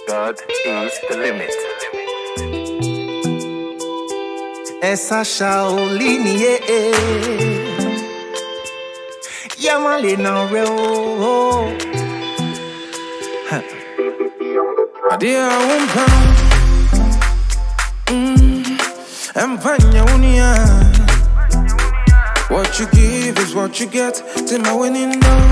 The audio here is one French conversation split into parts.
God is the limit. Essa Shaolin, Yamale no real. Adia pound. Empanya unia. What you give is what you get. Till my winning now.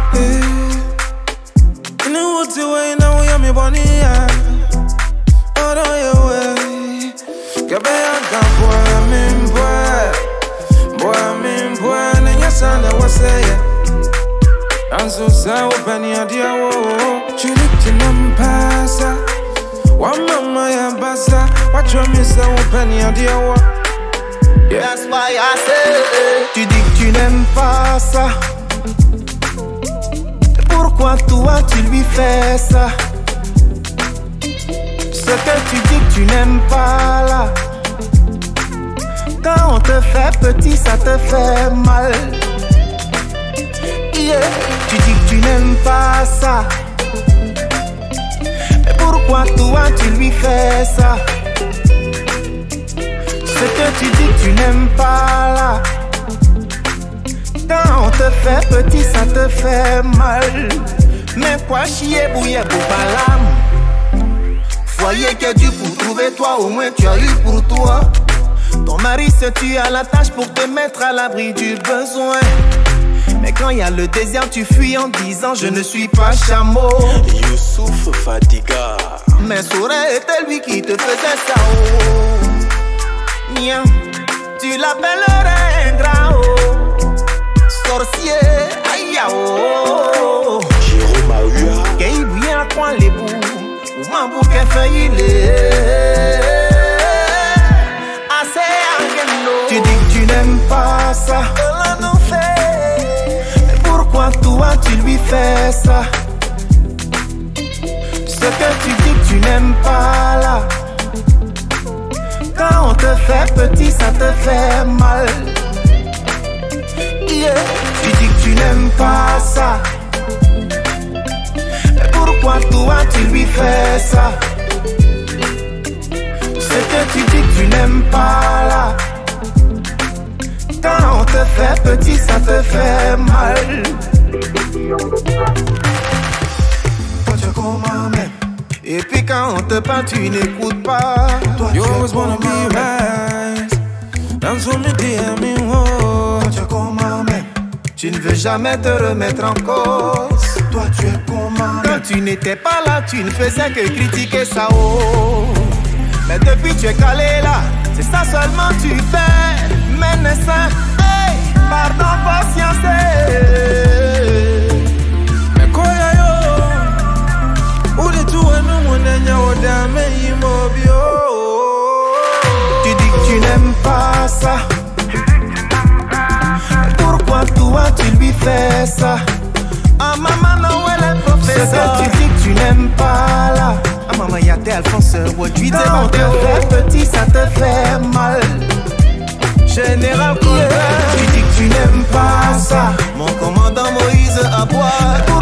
You know what you way now, you're me bunny. Out of your way. Gabaya boy, I'm in boy. Boy, I'm in boy. And your son, I was saying. I'm so sorry, Penny, dear. Chili Nampasa. One mama, ya basa. What you miss, Penny, dear. That's why I say, tu dis que tu n'aimes pas ça. Pourquoi toi tu lui fais ça? Ce que tu dis que tu n'aimes pas là. Quand on te fait petit, ça te fait mal. Yeah. Tu dis que tu n'aimes pas ça. Mais pourquoi toi tu lui fais ça? Ce que tu dis que tu n'aimes pas là. Quand on te fait petit, ça te fait mal. Mais quoi chier, bouillir pour pas l'âme. Foyer que Dieu pour trouver toi, au moins tu as eu pour toi. Ton mari se tue à la tâche pour te mettre à l'abri du besoin. Mais quand il y a le désert, tu fuis en disant je ne suis pas chameau. Youssouf Fadiga. Mais Souré était lui qui te faisait ça. Oh. Nia, tu l'appellerais ingrat. Oh. Sorcier, aïe oh. Jérôme Aoua. Qu'il bien à coin les bouts. Ou m'en bouquet feuille il est. Tu dis que tu n'aimes pas ça. Mais pourquoi toi tu lui fais ça? Ce que tu dis que tu n'aimes pas là. Quand on te fait petit, ça te fait mal. Yeah. Tu dis que tu n'aimes pas ça. Mais pourquoi toi tu lui fais ça? Ce que tu dis que tu n'aimes pas là. Quand on te fait petit, ça te fait mal. Toi tu es comme un mec. Et puis quand on te parle, tu n'écoutes pas. Toi You always wanna be right. That's what me dear me Toi tu es comme un mec. Tu ne veux jamais te remettre en cause. Toi tu es comme un mec. Quand tu n'étais pas là, tu ne faisais que critiquer ça. Oh. Mais depuis tu es calé là. C'est ça seulement tu fais. Mais ne ça, hey, pardon, patience. Mais quoi yo? Où de tout et nous mon enya oda me imobio. Tu dis que tu n'aimes pas ça. Pourquoi toi tu lui fais ça? Ah maman non elle est professeur. Ce que tu dis que tu n'aimes pas là. Ah maman y'a tes Alphonse. Quand on te fait petit ça te fait mal. Général Koura. Tu dis que tu n'aimes pas ça. Mon commandant Moïse à boire.